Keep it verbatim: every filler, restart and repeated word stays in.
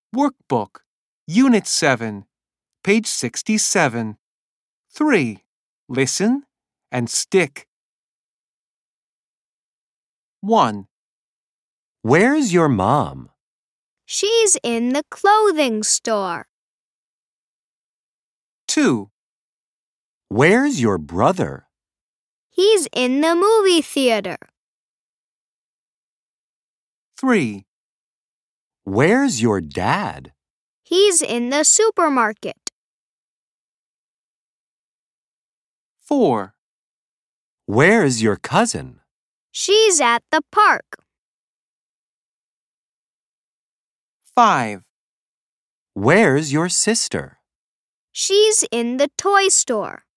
Workbook, Unit seven, page sixty-seven. three. Listen and stick. one. Where's your mom? She's in the clothing store. two. Where's your brother? He's in the movie theater. three. Where's your dad? He's in the supermarket. four. Where's your cousin? She's at the park. five. Where's your sister? She's in the toy store.